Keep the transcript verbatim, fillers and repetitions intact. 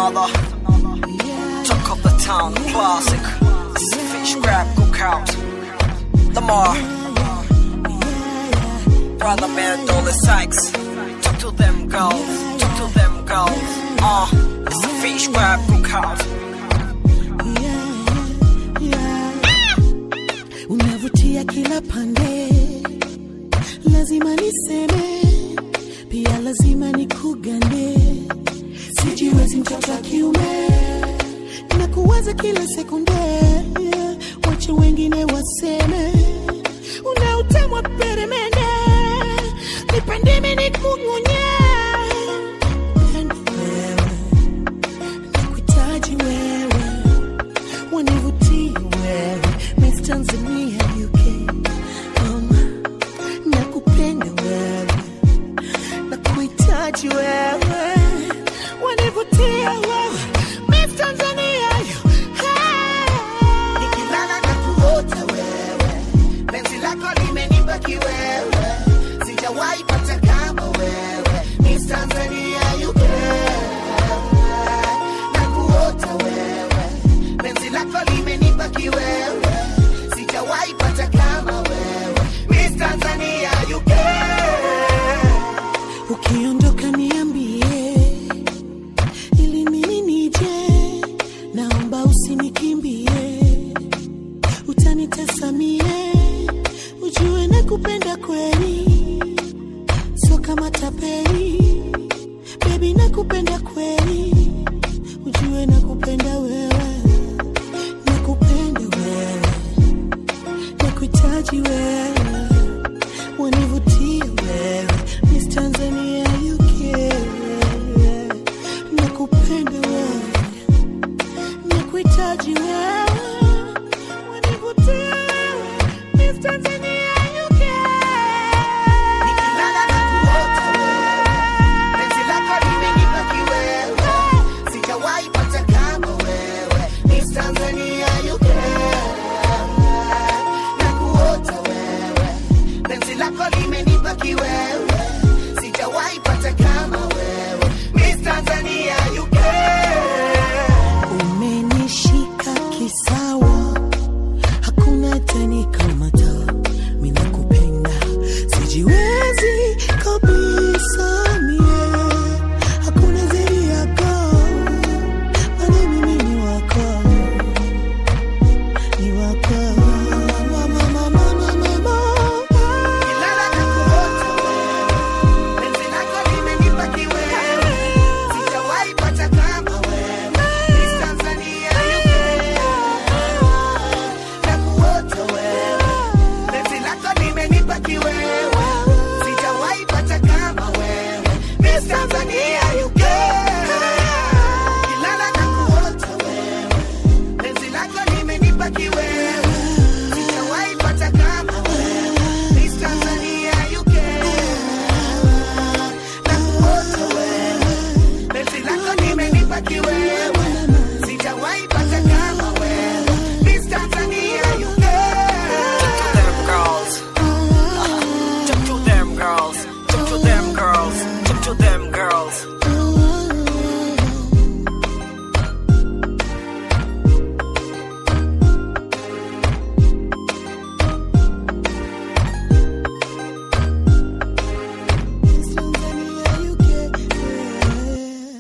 another. Talk of the town, classic. Fish grab, cook out. Lamar. Brother man, Dolly Sykes. Talk to them girls, talk to them girls. Uh, it's a fish grab, cook out. Unavutia kila pande, lazima niseme, pia lazima nikugande. Sijiwezi mtoto wa kiume, nakuwaza kila sekunde, wache wengine waseme. Unautemwa peremende, nipende mimi nikumunye. Pendo wewe, nakuhitaji wewe, wanivutia wewe, Miss Tanzania U K. Um, nakupenda wewe, nakuhitaji wewe, wanivutia wewe, Miss Tanzania U K. Nikilala na kuota wewe, penzi lako limenibaki wewe, sijawahi pata kama wewe, Miss Tanzania U K. Na kuota wewe, penzi lako limenibaki wewe, sijawahi pata kama wewe, Miss Tanzania U K. Ukiondoka niambie, ili mimi nije, naomba usinikimbie. Utanitasamie, ujue nakupenda kweli, so kama tapeli, baby nakupenda kweli.